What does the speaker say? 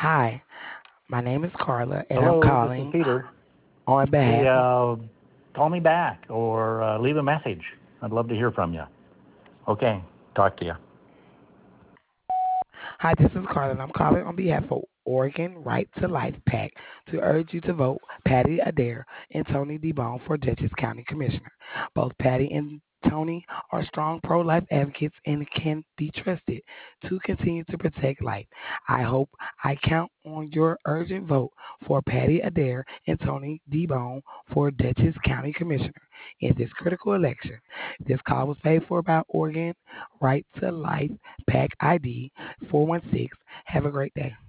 Hi, my name is Carla, and I'm Hello, this is calling Peter. on Hey, behalf of. call me back or leave a message. I'd love to hear from you. Okay, talk to you. Hi, this is Carla, and I'm calling on behalf of Oregon Right to Life PAC to urge you to vote Patty Adair and Tony DeBone for Dutchess County Commissioner. Both Patty and Tony are strong pro-life advocates and can be trusted to continue to protect life. I hope I count on your urgent vote for Patty Adair and Tony DeBone for Dutchess County Commissioner in this critical election. This call was paid for by Oregon Right to Life PAC ID 416. Have a great day.